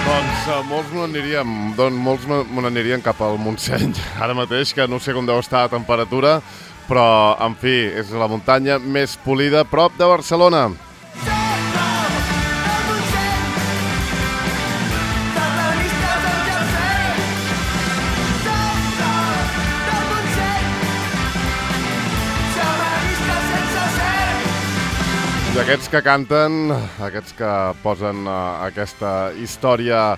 Molts me n'anirien cap al Montseny, ara mateix, que no sé com deu estar la temperatura, però, en fi, és la muntanya més polida prop de Barcelona. I aquests que canten, aquests que posen aquesta història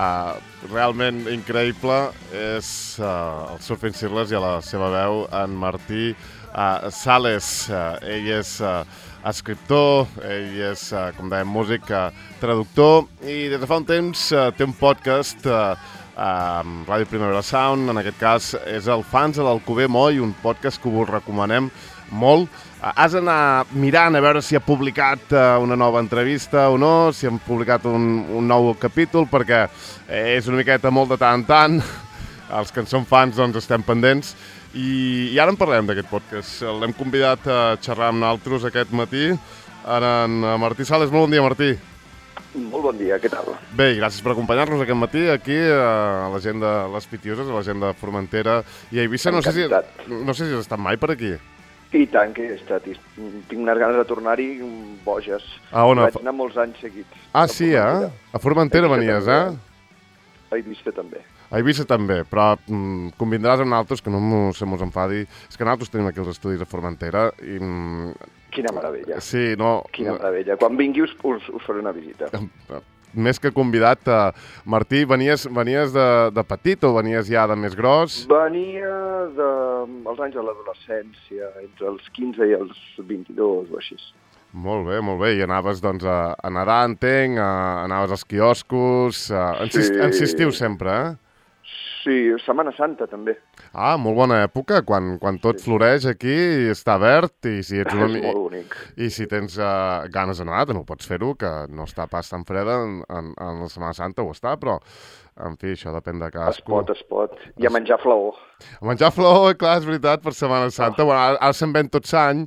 realment increïble és el Surfing Circles i a la seva veu en Martí Sales. Ell és escriptor, ell és, com dèiem, músic, traductor i des de fa un temps té un podcast amb Ràdio Primavera Sound. En aquest cas és el Fans de l'Alcover Moll, un podcast que us recomanem molt. Has d'anar mirant a veure si ha publicat una nova entrevista o no, si han publicat un nou capítol, perquè és una miqueta molt de tant en tant. Els que en som fans doncs estem pendents. I ara en parlem d'aquest podcast. L'hem convidat a xerrar amb nosaltres aquest matí. Ara en Martí Sales. Molt bon dia, Martí. Molt bon dia, què tal? Bé, gràcies per acompanyar-nos aquest matí aquí a la gent de les Pitiuses, a la gent de Formentera i a Eivissa. No sé si has estat mai per aquí. I tant que he estat. Tinc unes ganes de tornar-hi boges. Vaig anar molts anys seguits. Sí, eh? A Formentera venies, eh? A Eivissa també. A Eivissa també, però convindràs amb nosaltres, que no se mos enfadi, és que nosaltres tenim aquí els estudis a Formentera i... Quina meravella. Sí, no... Quina meravella. Quan vingui us faré una visita. Més que convidat, Martí, venies de petit o venies ja de més gros? Venia dels anys de l'adolescència, entre els 15 i els 22 o així. Molt bé. I anaves doncs a nedar, entenc, anaves als quioscos, insistiu sempre, eh? Sí, Setmana Santa també. Molt bona època, quan tot floreix aquí i està verd i si ets és molt bonic. I si tens ganes de nedar, també pots fer-ho, que no està pas tan freda en la Setmana Santa, ho està, però en fi, això depèn de cadascú. Es pot. I a menjar flaó. A menjar flaó, clar, és veritat, per Setmana Santa. Bueno, ara se'n ven tot l'any,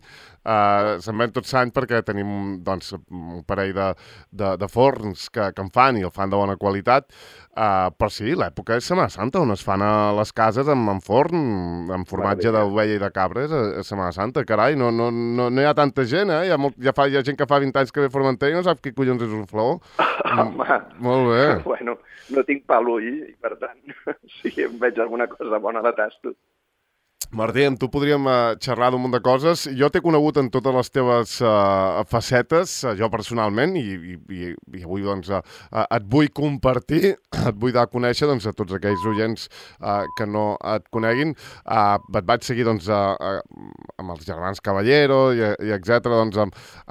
perquè tenim doncs, un parell de forns que en fan i el fan de bona qualitat, però sí, l'època és Setmana Santa, on es fan a les cases amb forn, amb formatge d'ovella i de cabres a Setmana Santa. Carai, no hi ha tanta gent, eh? Hi ha gent que fa 20 anys que ve a Formentera i no sap què collons és un flaó. Home, molt bé. Bueno, no tinc pa a l'ull i per tant, si em veig alguna cosa bona la tasto. Martí, amb tu podríem xerrar d'un munt de coses. Jo t'he conegut en totes les teves facetes, jo personalment, i avui doncs, et vull compartir, et vull dar a conèixer doncs, a tots aquells oients que no et coneguin. Et vaig seguir doncs, amb els germans Caballero i etcètera, doncs,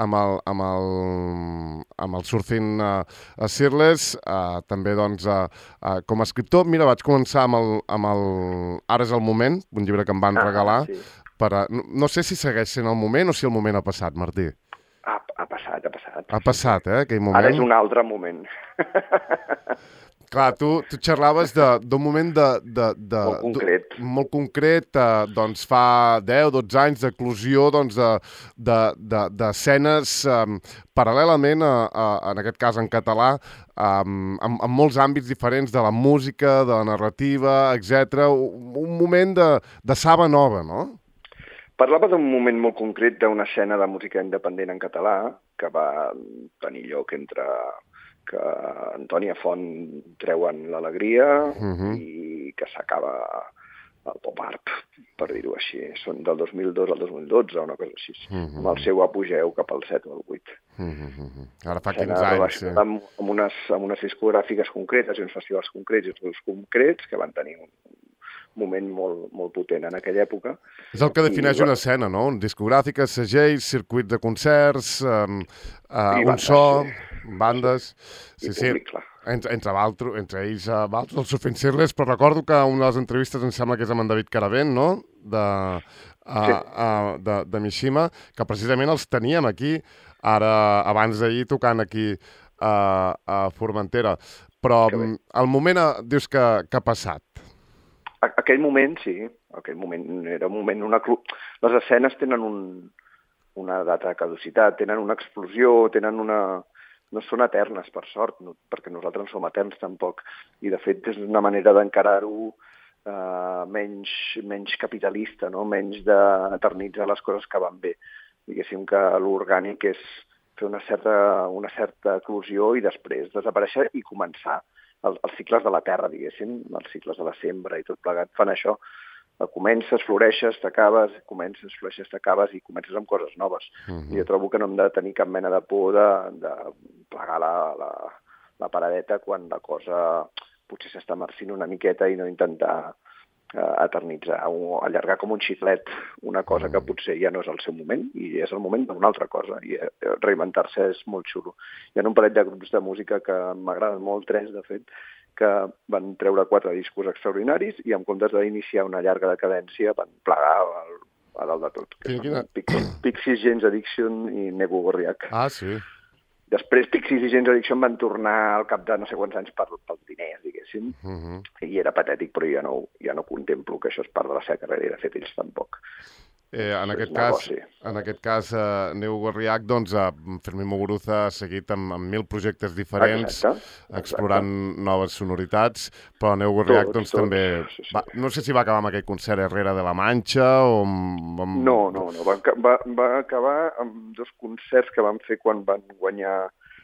amb el Surfing Circles, també doncs, com a escriptor. Mira, vaig començar amb el Ara és el moment, un llibre que em van regalar. Sí. No sé si segueix sent el moment o si el moment ha passat, Martí. Ha passat. Ha passat, aquell moment. Ara és un altre moment. Clar, tu xerraves d'un moment molt concret. Molt concret, doncs fa 10-12 anys d'eclosió doncs, d'escenes paral·lelament, en aquest cas en català, en molts àmbits diferents de la música, de la narrativa, etc. Un moment de saba nova, no? Parlava d'un moment molt concret d'una escena de música independent en català que va tenir lloc entre que Antònia Font treuen l'Alegria i que s'acaba el pop art, per dir-ho així. Són del 2002 al 2012, una cosa així, amb el seu apogeu cap al 7 o al 8. Ara fa 15 anys, sí. Amb unes discogràfiques concretes i uns festivals concrets i uns concrets que van tenir un moment molt potent en aquella època. És el que defineix una escena, no? Discogràfiques, segells, circuits de concerts, un so, bandes... Sí. Entre ells el Surfing Circles, però recordo que una de les entrevistes em sembla que és amb en David Caravent, no? De Mishima, que precisament els teníem aquí, ara abans d'ahir, tocant aquí a Formentera. Però el moment, dius que ha passat. Aquell moment, sí. Aquell moment era un moment... Les escenes tenen una data de caducitat, tenen una explosió, tenen no són eternes, per sort, no, perquè nosaltres no som eterns tampoc. I, de fet, és una manera d'encarar-ho menys capitalista, no? Menys d'eternitzar les coses que van bé. Diguéssim que l'orgànic és fer una certa eclosió i després desaparèixer i començar els cicles de la terra, diguéssim, els cicles de la sembra i tot plegat fan això. Comences, floreixes, t'acabes, comences, floreixes, t'acabes i comences amb coses noves. I jo trobo que no hem de tenir cap mena de por de plegar la paradeta quan la cosa potser s'està marcint una miqueta i no intentar eternitzar o allargar com un xiclet una cosa que potser ja no és el seu moment i és el moment d'una altra cosa i reinventar-se és molt xulo. Hi ha un parell de grups de música que m'agraden molt, 3 de fet, que van treure 4 discos extraordinaris i en comptes d'iniciar una llarga decadència van plegar a dalt de tot. Pixies, Jane's Addiction i Nego Gorriak. Ah, sí. Després Pixies i Jane's Addiction van tornar al cap de no sé quants anys pels diners, diguéssim, i era patètic, però ja no contemplo que això és part de la seva carrera i de fet ells tampoc. En aquest cas, Nego Gorriak, doncs, Fermín Muguruza ha seguit amb 1000 projectes diferents, explorant noves sonoritats, però Nego Gorriak doncs també... No sé si va acabar amb aquell concert Herrera de la Manxa o... No, va acabar amb 2 concerts que van fer quan van guanyar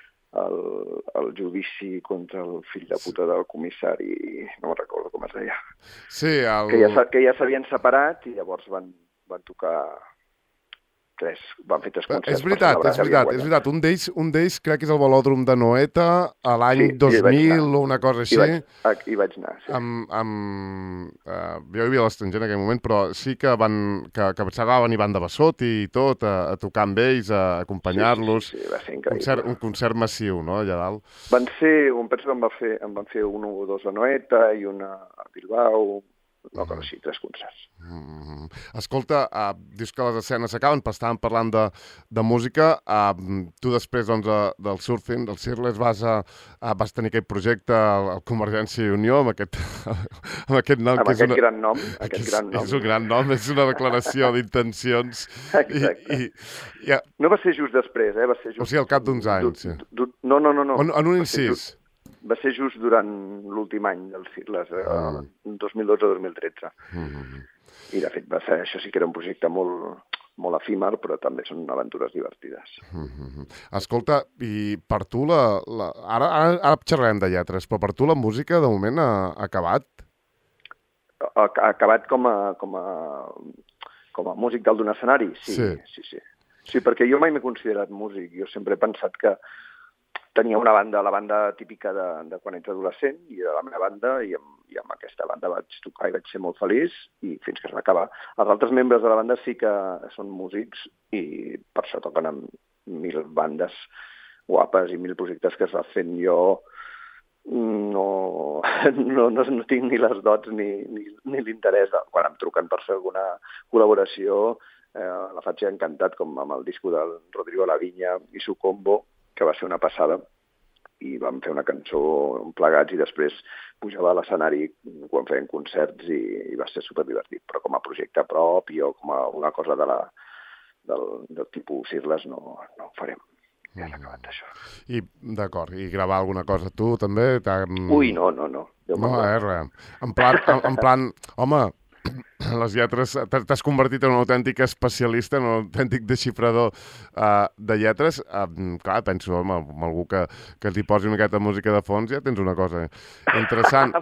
el judici contra el fill de puta del comissari, no me'n recordo com es deia. Sí, que ja s'havien separat i llavors van tocar van fer 3 concerts. És veritat. Un d'ells crec que és el Velòdrom de Noeta a l'any 2000 o una cosa així. Hi vaig anar, sí. Jo hi havia a l'estranger en aquell moment, però sí que s'agaven i van de Bassot i tot, a tocar amb ells, a acompanyar-los. Sí, va ser increïble. Un concert massiu, no?, allà dalt. Penso que en van fer un o 2 a Noeta i una a Bilbao, no, però sí, 3 concerts. Escolta, dius que les escenes s'acaben, però estàvem parlant de música. Tu després del surfing, del Sirles, vas tenir aquest projecte al Convergència i Unió, amb aquest nom. Amb aquest gran nom. És un gran nom, és una declaració d'intencions. Exacte. No va ser just després, va ser just... O sigui, al cap d'uns anys. No. En un incís. Va ser just durant l'últim any del Cirles, 2012-2013. I, de fet, això sí que era un projecte molt efímer, però també són aventures divertides. Escolta, i per tu, ara xerrarem de lletres, però per tu la música, de moment, ha acabat? Ha acabat com a músic dalt d'un escenari? Sí. Sí, perquè jo mai m'he considerat músic. Jo sempre he pensat que tenia una banda, la banda típica de quan ets adolescent, i de la meva banda, i amb aquesta banda vaig tocar i vaig ser molt feliç, i fins que es va acabar. Els altres membres de la banda sí que són músics, i per això toquen amb 1000 bandes guapes i 1000 projectes que es va fent. Jo no tinc ni les dots ni l'interès. Quan em truquen per fer alguna col·laboració, la faig encantat, com amb el disco del Rodrigo Laviña i su combo, que va ser una passada, i vam fer una cançó plegats i després pujava a l'escenari quan feien concerts i va ser superdivertit, però com a projecte propi o com a una cosa del tipus Sirles no ho farem. Ja s'ha acabat això. I, d'acord, i gravar alguna cosa tu també? Ui, no. No, res. En plan, home, les lletres, t'has convertit en un autèntic especialista, en un autèntic desxifrador de lletres. Clar, penso, home, amb algú que li posi una miqueta de música de fons, ja tens una cosa interessant.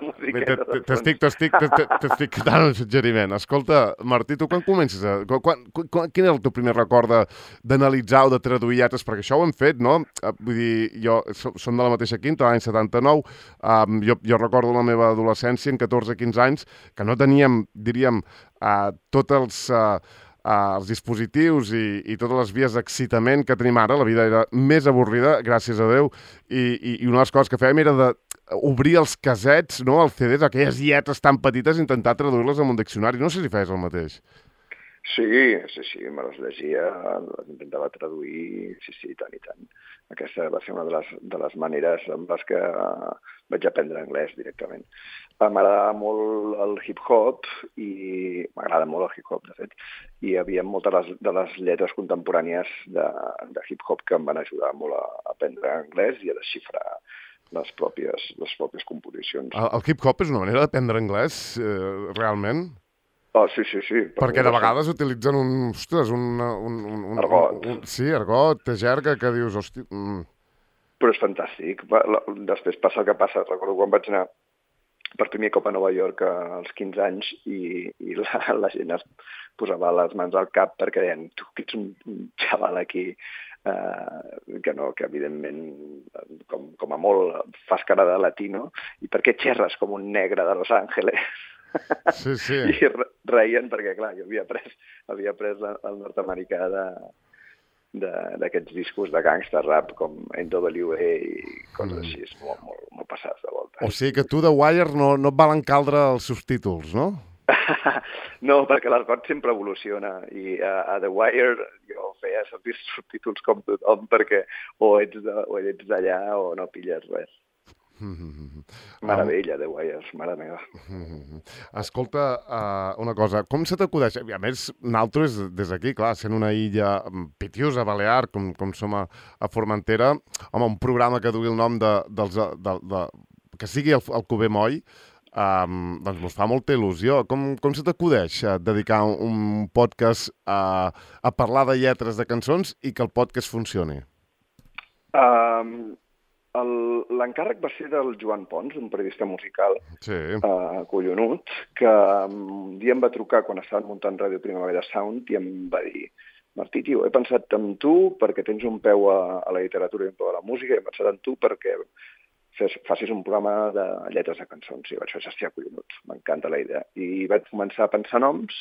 T'estic dant un suggeriment. Escolta, Martí, tu quan comences? Quin és el teu primer record d'analitzar o de traduir lletres? Perquè això ho hem fet, no? Vull dir, jo som de la mateixa quinta, l'any 79. Jo recordo la meva adolescència, en 14-15 anys, que no teníem, diríem, tots els dispositius i totes les vies d'excitament que tenim ara. La vida era més avorrida, gràcies a Déu, i una de les coses que fèiem era d'obrir els casets, no, els CDs, aquelles lletres tan petites, i intentar traduir-les en un diccionari. No sé si feies el mateix. Sí, me les llegia, les intentava traduir, sí, tant i tant. Aquesta va ser una de les maneres amb les que vaig aprendre anglès directament. M'agradava molt el hip-hop, i m'agrada molt el hip-hop, de fet, i hi havia moltes de les lletres contemporànies de hip-hop que em van ajudar molt a aprendre anglès i a desxifrar les pròpies composicions. El hip-hop és una manera d'aprendre anglès, realment? Oh, sí. Perquè de vegades utilitzen argot. Sí, argot, jerga, que dius, hosti... Però és fantàstic. Després passa el que passa. Recordo quan vaig anar per primer cop a Nova York als 15 anys i la gent es posava les mans al cap perquè deien, tu que ets un xaval aquí que evidentment com a molt fas cara de latino i per què xerres com un negre de Los Angeles? Sí. I reien perquè, clar, jo havia pres el nord-americà d'aquests discos de gangsta rap com NWA i coses així, molt passats de volta. O sigui que tu de Wire no et valen caldre els subtítols, no? No, perquè l'argot sempre evoluciona i a The Wire jo feia servir subtítols com tothom perquè o ets d'allà o no pilles res. Meravella, The Wire, mare meva. Escolta, una cosa, com se t'acudeix? A més, nosaltres, des d'aquí, clar, sent una illa pitiusa, balear, com som a Formentera, home, un programa que dugui el nom que sigui el Cuber Moll, doncs mos fa molta il·lusió. Com se t'acudeix dedicar un podcast a parlar de lletres de cançons i que el podcast funcioni? L'encàrrec va ser del Joan Pons, un periodista musical collonut, que un dia em va trucar quan estaven muntant Ràdio Primavera Sound i em va dir: Martí, tio, he pensat en tu perquè tens un peu a la literatura i un peu a la música, he pensat en tu perquè facis un programa de lletres de cançons. I vaig fer, hòstia, collonut, m'encanta la idea. I vaig començar a pensar noms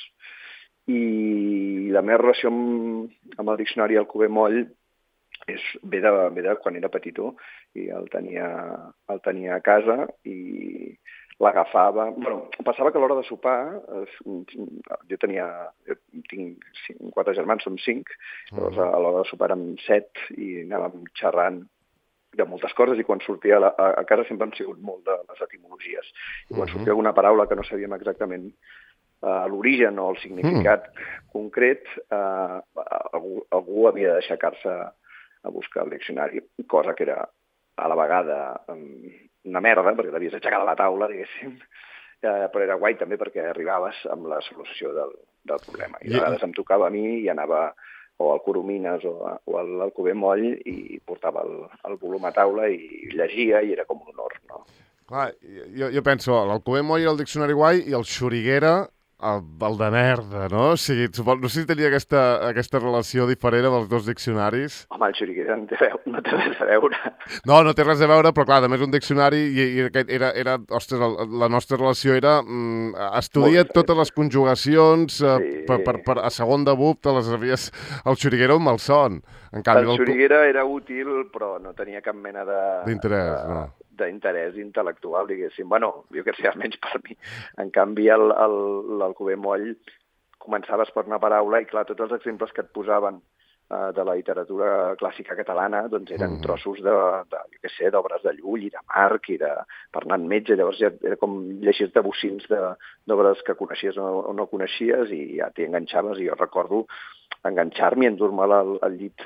i la meva relació amb el diccionari El Cuber Moll ve de quan era petitó i el tenia a casa i l'agafava... Bueno, passava que a l'hora de sopar, jo tinc 4 germans, som 5, llavors a l'hora de sopar érem 7 i anàvem xerrant de moltes coses i quan sortia a casa sempre hem sigut molt de les etimologies. I quan sortia alguna paraula que no sabíem exactament l'origen o el significat concret, algú havia d'aixecar-se a buscar el diccionari, cosa que era a la vegada una merda, perquè l'havies aixecat a la taula, diguéssim, però era guai també perquè arribaves amb la solució del problema. I a vegades em tocava a mi i anava o al Coromines o al Cuber Moll i portava el volum a taula i llegia i era com un honor, no? Clar, jo penso, el Cuber Moll era el diccionari guai i el Xuriguera el de merda, no? O sigui, no sé si tenia aquesta relació diferent amb els dos diccionaris. Home, el Xuriguera no té res a veure. No té res a veure, però clar, a més un diccionari i aquest era, ostres, la nostra relació era estudia totes les conjugacions per a segon de BUP, te les havies... El Xuriguera un malson. El Xuriguera era útil, però no tenia cap mena d'interès, no? D'interès intel·lectual, diguéssim. Bueno, jo que sé, almenys per mi. En canvi, el Cuber Moll començaves per una paraula i, clar, tots els exemples que et posaven de la literatura clàssica catalana doncs eren trossos d'obres de Llull i de Marc i de Bernat Metge. Llavors ja era com llegir-te bocins d'obres que coneixies o no coneixies i ja t'hi enganxaves. I jo recordo enganxar-m'hi, endur-me al llit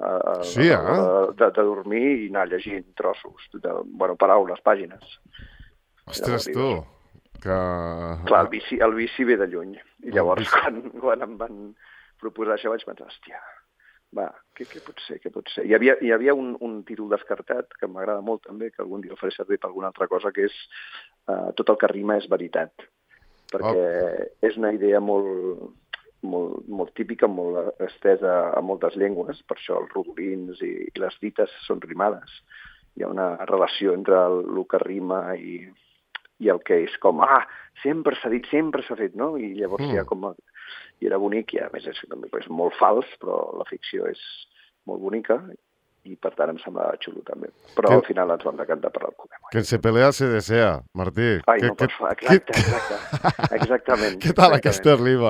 de dormir i anar llegint trossos, paraules, pàgines. Ostres, tu! Clar, el vici ve de lluny. I llavors, quan em van proposar això, vaig pensar, hòstia, va, què pot ser? Hi havia un títol descartat que m'agrada molt també, que algun dia el faré servir per alguna altra cosa, que és Tot el que rima és veritat. Perquè és una idea molt típica, molt estesa a moltes llengües, per això els rodolins i les dites són rimades. Hi ha una relació entre el que rima i el que és com, sempre s'ha dit, sempre s'ha fet, no? I llavors hi ha com... I era bonic, i a més és molt fals, però la ficció és molt bonica, i per tant em semblava xulo també. Però al final ens vam decantar per el Cuber Moll. Que se pelea se desea, Martí. Ai, no pots fer, exactament. Què tal aquesta rima?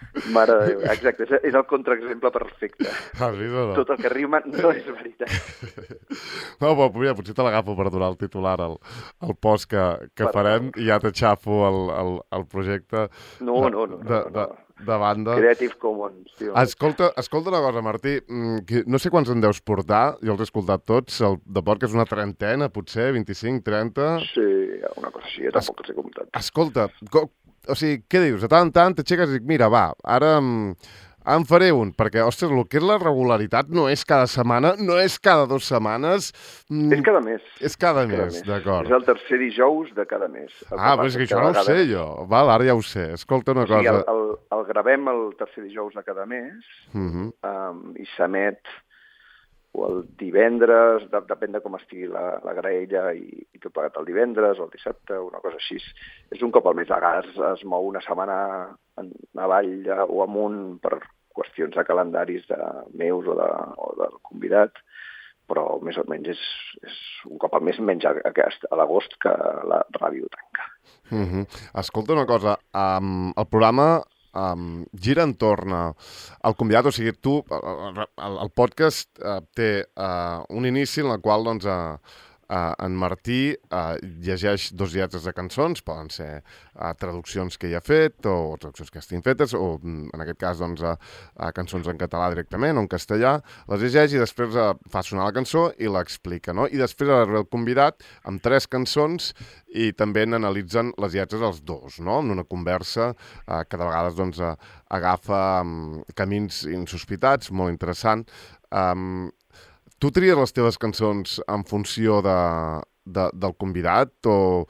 Mare de Déu, exacte, és el contraexemple perfecte. Has vist o no? Tot el que rima no és veritat. No, però mira, potser te l'agafo per donar el titular al post que farem i ja t'aixafo el projecte No. de banda. Creative Commons, tio. Escolta una cosa, Martí, no sé quants en deus portar, jo els he escoltat tots, el de podcast és una trentena, potser, 25, 30... Sí, una cosa així, tampoc els he comptat. Escolta, o sigui, què dius? De tant en tant t'aixeques i dic, mira, va, ara en faré un, perquè, ostres, el que és la regularitat no és cada setmana, no és cada 2 setmanes... És cada mes. És cada mes, d'acord. És el tercer dijous de cada mes. Però és que això no ho sé jo. Val, ara ja ho sé. Escolta una cosa... El gravem el tercer dijous de cada mes i s'emet o el divendres, depèn de com estigui la graella i tot plegat el divendres o el dissabte, una cosa així. És un cop al mes. A vegades es mou una setmana avall o amunt per qüestions de calendaris meus o del convidat, però més o menys és un cop al mes, menys a l'agost que la ràdio tanca. Escolta una cosa, el programa gira entorn al convidat, o sigui, tu, el podcast té un inici en el qual, doncs, en Martí llegeix 2 lletres de cançons, poden ser traduccions que hi ha fet o traduccions que estiguin fetes, o en aquest cas doncs, cançons en català directament o en castellà, les llegeix i després fa sonar la cançó i l'explica, no? I després arriba el convidat amb 3 cançons i també n'analitzen les lletres els dos, no? En una conversa que de vegades doncs, agafa camins insospitats, molt interessant. Tu tries les teves cançons en funció del convidat o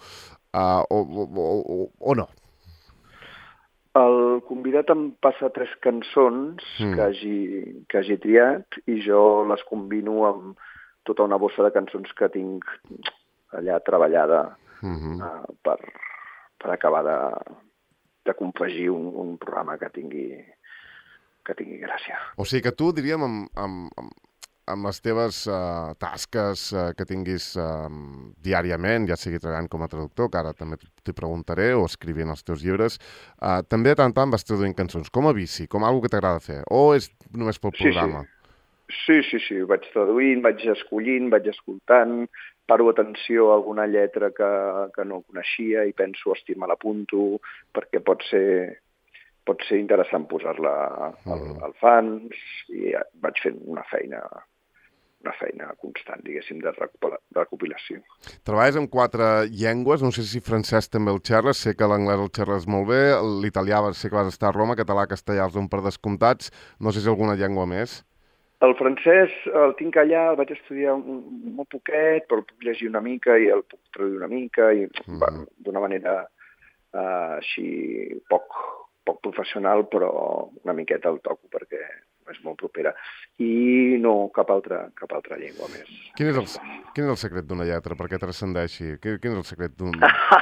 no? El convidat em passa 3 cançons que hagi triat i jo les combino amb tota una bossa de cançons que tinc allà treballada per acabar de confegir un programa que tingui gràcia. O sigui que tu, diríem, amb les teves tasques que tinguis diàriament, ja sigui treballant com a traductor, que ara també t'hi preguntaré, o escrivint els teus llibres, també de tant en tant vas traduint cançons, com a bici, com a cosa que t'agrada fer, o és només pel programa? Sí, vaig traduint, vaig escollint, vaig escoltant, paro atenció a alguna lletra que no coneixia i penso, hosti, me l'apunto, perquè pot ser interessant posar-la al fans, i vaig fent una feina constant, diguéssim, de recopilació. Treballes en 4 llengües, no sé si francès també el xerres, sé que l'anglès el xerres molt bé, l'italià sé que vas estar a Roma, català, castellà els dono per descomptats, no sé si alguna llengua més. El francès el tinc allà, el vaig estudiar molt poquet, però el puc llegir una mica i el puc traduir una mica, i d'una manera així poc professional, però una miqueta el toco perquè és molt propera. I no, cap altra llengua més. Quin és el secret d'una lletra perquè transcendeixi? Quin és el secret d'un...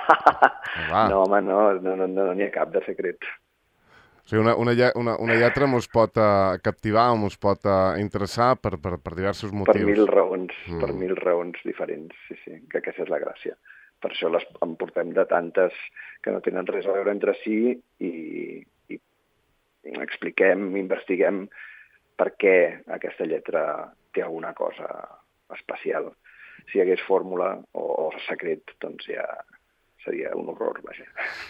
No, home, no n'hi ha cap de secret. O sigui, una lletra mos pot captivar o mos pot interessar per diversos motius. Per mil raons diferents, sí, que aquesta és la gràcia. Per això en portem de tantes que no tenen res a veure entre si i expliquem, investiguem per què aquesta lletra té alguna cosa especial. Si hi hagués fórmula o secret, doncs ja seria un horror, vaja.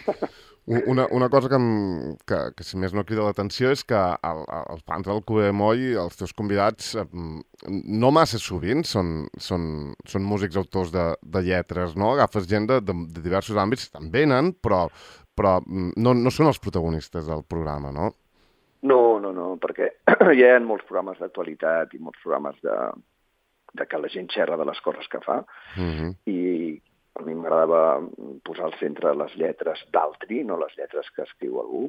Una cosa que si més no crida l'atenció és que els fans del Cuber Moll, els teus convidats, no massa sovint són músics autors de lletres, no? Agafes gent de diversos àmbits, en venen, però no són els protagonistes del programa, no? No, perquè hi ha molts programes d'actualitat i molts programes de que la gent xerra de les coses que fa, i a mi m'agradava posar al centre les lletres d'altri, no les lletres que escriu algú,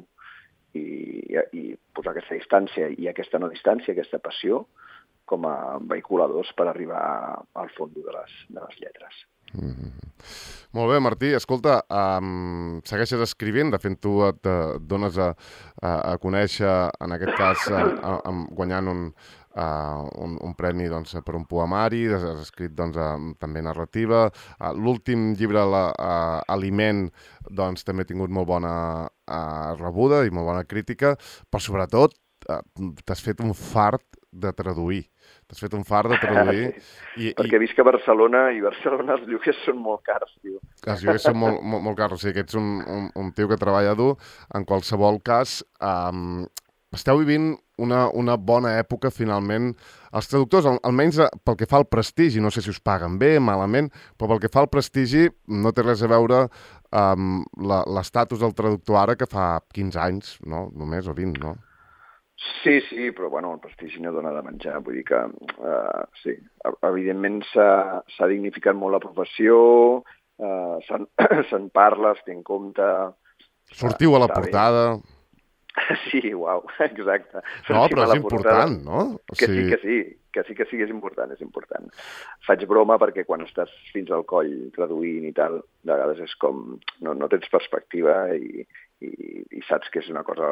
i posar aquesta distància i aquesta no distància, aquesta passió, com a vehiculadors per arribar al fons de les lletres. Molt bé, Martí. Escolta, segueixes escrivint, de fet tu et dones a conèixer, en aquest cas, guanyant un premi doncs, per un poemari, has escrit doncs, també narrativa. L'últim llibre, Aliment, doncs, també ha tingut molt bona rebuda i molt bona crítica, però sobretot t'has fet un fart de traduir. T'has fet un fart de traduir. Sí, perquè visc a Barcelona i Barcelona els lloguers són molt cars, tio. Els lloguers són molt cars, o sigui que ets un tio que treballa dur. En qualsevol cas, esteu vivint una bona època, finalment. Els traductors, almenys pel que fa al prestigi, no sé si us paguen bé, malament, però pel que fa al prestigi no té res a veure amb l'estatus del traductor ara que fa 15 anys, no? Només, o 20, no? Sí, però bueno, el prestigi no dona de menjar, vull dir que sí, evidentment s'ha dignificat molt la professió, se'n parla, es té en compte... Sortiu a la portada... Sí, uau, exacte. No, però és important, no? Que sí, que és important, és important. Faig broma perquè quan estàs fins al coll traduint i tal, de vegades és com... No tens perspectiva i saps que és una cosa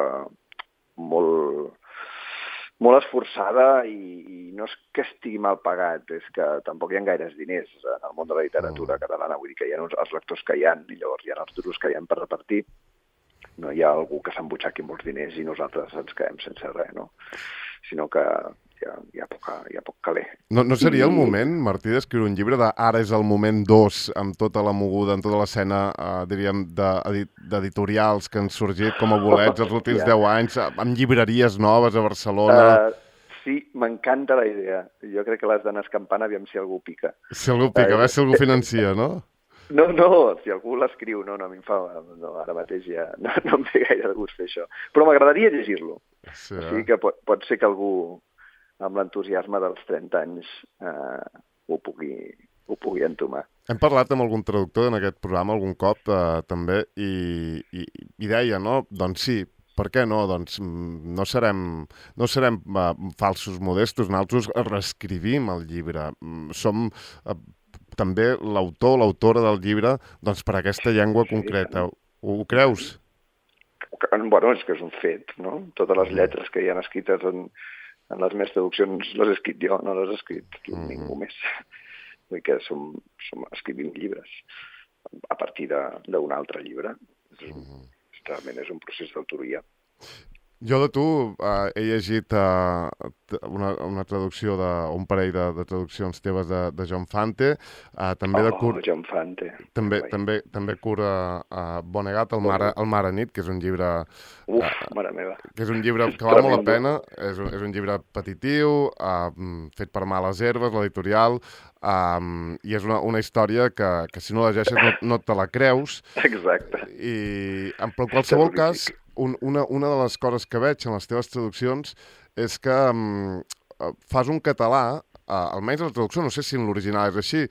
molt esforçada i no és que estigui mal pagat, és que tampoc hi ha gaires diners en el món de la literatura catalana, vull dir que hi ha els lectors que hi ha i llavors hi ha els duros que hi ha per repartir. No hi ha algú que s'embutxaqui molts diners i nosaltres ens quedem sense res, no? Sinó que hi ha poc caler. No seria el moment, Martí, d'escriure un llibre de ara és el moment 2, amb tota la moguda, amb tota l'escena, diríem, d'editorials que han sorgit com a bolets els últims 10 anys, amb llibreries noves a Barcelona... Sí, m'encanta la idea. Jo crec que l'has d'anar escampant, aviam si algú pica. Si algú pica, a veure si algú financia, no? No, si algú l'escriu, no, a mi em fa... No, ara mateix ja no em ve gaire de gust fer això. Però m'agradaria llegir-lo. Sí, o sigui que pot ser que algú, amb l'entusiasme dels 30 anys, ho pugui entomar. Hem parlat amb algun traductor en aquest programa algun cop, també, i deia, no? Doncs sí, per què no? Doncs no serem falsos modestos, nosaltres reescrivim el llibre. Som... també l'autora del llibre, doncs per aquesta llengua concreta. Ho creus? Bueno, és que és un fet, no? Totes les lletres que hi ha escrites en les meves traduccions les he escrit jo, no les ha escrit ningú més. Vull dir que escrivim llibres a partir d'un altre llibre. Realment és un procés d'autoria. Jo de tu he llegit una traducció, un parell de traduccions teves de John Fante. John Fante. També cura Vonnegut, El mar a nit, que és un llibre... mare meva. Que és un llibre que val molt la pena. És un llibre petitiu, fet per Males Herbes, l'editorial, i és una història que si no llegeixes no te la creus. Exacte. Però en qualsevol cas... Una de les coses que veig en les teves traduccions és que fas un català, almenys la traducció, no sé si en l'original és així,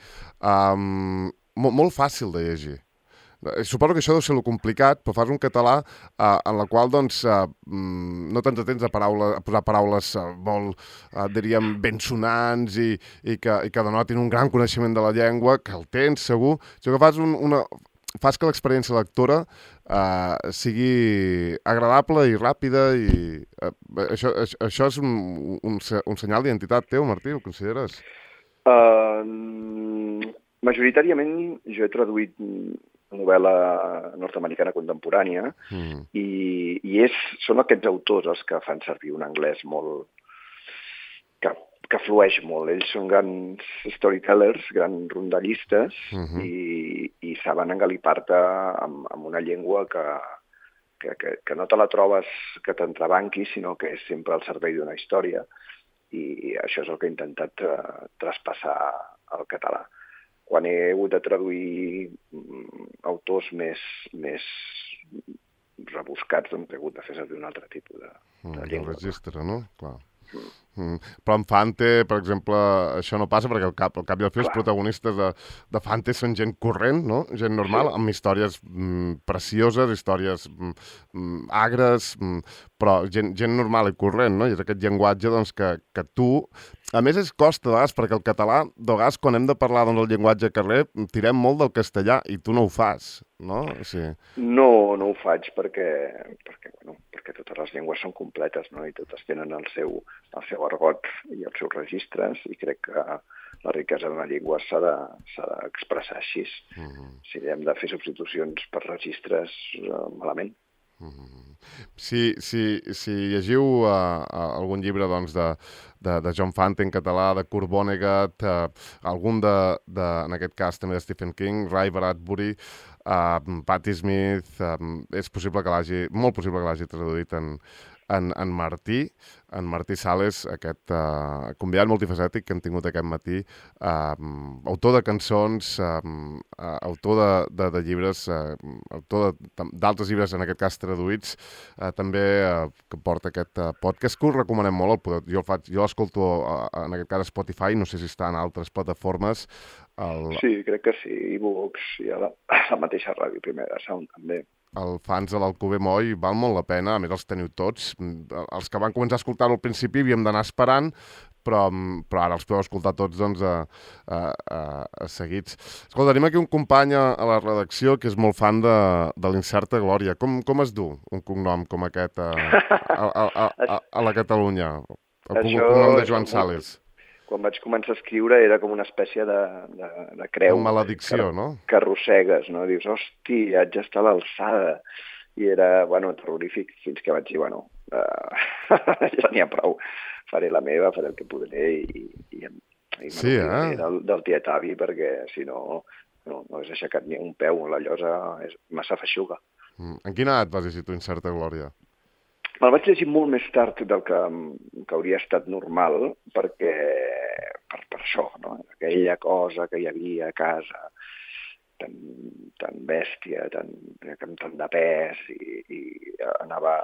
molt fàcil de llegir. Suposo que això deu ser lo complicat, però fas un català en la qual doncs, no t'entretens a posar paraules molt, diríem, ben sonants i que denotin un gran coneixement de la llengua, que el tens segur, sinó que fas que l'experiència lectora sigui agradable i ràpida i això és un senyal d'identitat teu, Martí, ho consideres? Majoritàriament jo he traduït novel·la nord-americana contemporània i són aquests autors els que fan servir un anglès molt... que flueix molt. Ells són grans storytellers, grans rondallistes i saben engalipar-te amb una llengua que no te la trobes que t'entrebanqui, sinó que és sempre al servei d'una història. I això és el que he intentat traspassar al català. Quan he hagut de traduir autors més rebuscats, doncs he hagut de fer servir un altre tipus de llengua. El registre, no? Clar. Però en Fante, per exemple, això no passa perquè al cap i al fi els protagonistes de Fante són gent corrent, no? Gent normal, amb històries precioses, històries agres, però gent normal i corrent, no? I és aquest llenguatge doncs, que tu... A més, costa, de vegades, perquè el català, de vegades, quan hem de parlar del llenguatge carrer, tirem molt del castellà i tu no ho fas, no? Sí. No ho faig perquè totes les llengües són completes, no? I totes tenen el seu argot i els seus registres, i crec que la riquesa d'una llengua s'ha d'expressar així. Si hem de fer substitucions per registres, malament. Si llegiu algun llibre doncs, de John Fante en català, de Kurt Vonnegut, algun en aquest cas també de Stephen King, Ray Bradbury, Patti Smith, és possible que molt possible que l'hagi traduït en Martí Sales, aquest convidat multifacètic que hem tingut aquest matí, autor de cançons, autor de llibres, autor d'altres llibres, en aquest cas traduïts, també que porta aquest podcast que us recomanem molt. Jo l'escolto en aquest cas a Spotify, no sé si està en altres plataformes. Sí, crec que sí, e-books i a la mateixa ràdio Primera Sound també. Els fans de l'Alcover Moll val molt la pena, a més els teniu tots. Els que van començar a escoltar-lo al principi havíem d'anar esperant, però ara els podeu escoltar tots doncs, seguits. Escolta, tenim aquí un company a la redacció que és molt fan de l'Incerta Glòria. Com es du un cognom com aquest a la Catalunya? El cognom de Joan Sales. Quan vaig començar a escriure era com una espècie de creu. Una maledicció, no? Que arrossegues, no? Dius, hosti, haig d'estar a l'alçada. I era, terrorífic, fins que vaig dir, ja n'hi ha prou. Faré la meva, faré el que podré i sí, del tiet avi, perquè si no has aixecat ni un peu. La llosa és massa feixuga. En quina edat vas llegir tu Incerta Glòria? Me'l vaig llegir molt més tard del que hauria estat normal, perquè per això, no? Aquella cosa que hi havia a casa, tan bèstia, amb tant de pes, i anava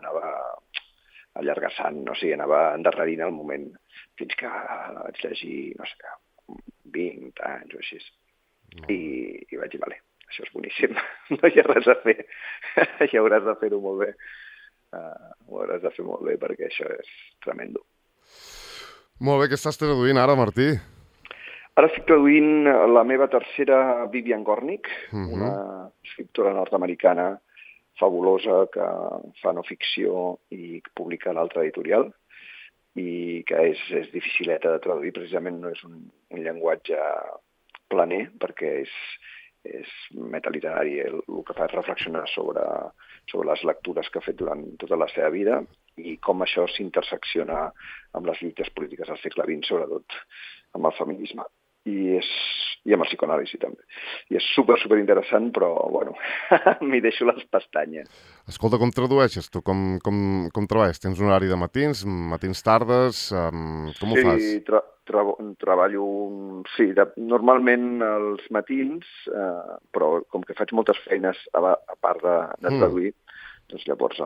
allargassant, no sé, anava endarrerint el moment, fins que vaig llegir, no sé, 20 anys o així. I vaig dir, vale, això és boníssim, no hi ha res a fer, i hauràs de fer-ho molt bé. Ho hauràs de fer molt bé perquè això és tremendo. Molt bé, què estàs traduint ara, Martí? Ara estic traduint la meva tercera Vivian Gornick, una escriptora nord-americana fabulosa que fa no ficció i que publica a l'altra editorial i que és dificileta de traduir, precisament no és un llenguatge planer perquè és metaliterari, el que fa és reflexionar sobre les lectures que ha fet durant tota la seva vida i com això s'intersecciona amb les lluites polítiques del segle XX, sobretot amb el feminisme i amb el psicoanàlisi també. I és super interessant, però m'hi deixo les pestanyes. Escolta, com tradueixes tu? Com treballes? Tens un horari de matins tardes? Com ho fas? Sí, treballo, normalment als matins, però com que faig moltes feines a part de traduir, doncs llavors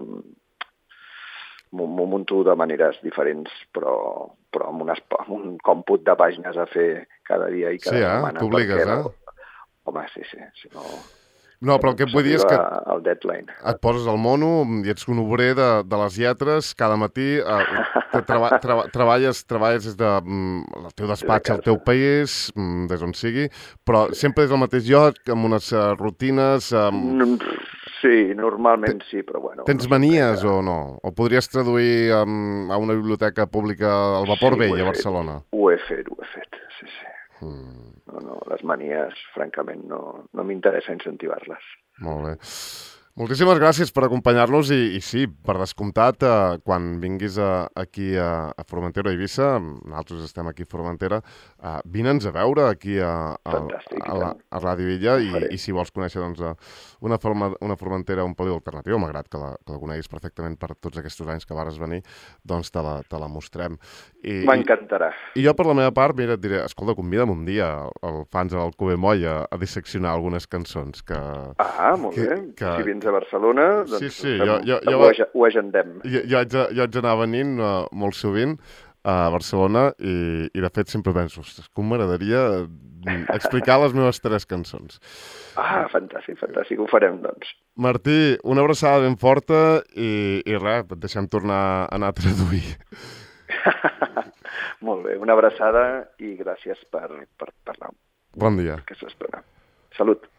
m'ho munto de maneres diferents, però amb un còmput de pàgines a fer cada dia i cada setmana. Sí, t'obligues, Home, sí, si no... No, però el que et vull dir és que el deadline. Et poses al mono i ets un obrer de les lletres, cada matí treballes des del teu despatx al teu país, des on sigui, però sempre és el mateix lloc, amb unes rutines... Sí, normalment sí, però Tens manies o no? O podries traduir a una biblioteca pública al Vapor Vell, a Barcelona? Ho he fet, sí. No, les manies, francament, no m'interessa incentivar-les. Molt bé. Moltíssimes gràcies per acompanyar-nos i sí, per descomptat, quan vinguis aquí a Formentera, a Eivissa, nosaltres estem aquí a Formentera, vine'ns a veure aquí a Ràdio Illa i si vols conèixer una Formentera un pel·li alternativa, malgrat que la coneguis perfectament per tots aquests anys que vares venir, doncs te la mostrem. M'encantarà. I jo per la meva part, mira, et diré, escolta, convida'm un dia el fans de l'Alcover Moll a disseccionar algunes cançons que... molt bé. Si vens a Barcelona, doncs sí, ho agendem. Jo haig d'anar venint molt sovint, a Barcelona i de fet sempre penso, ostres, com m'agradaria explicar les meves 3 cançons. Fantàstic, ho farem, doncs. Martí, una abraçada ben forta i res, et deixem tornar a anar a traduir. Molt bé, una abraçada i gràcies per parlar. Bon dia. Aquesta estona. Salut.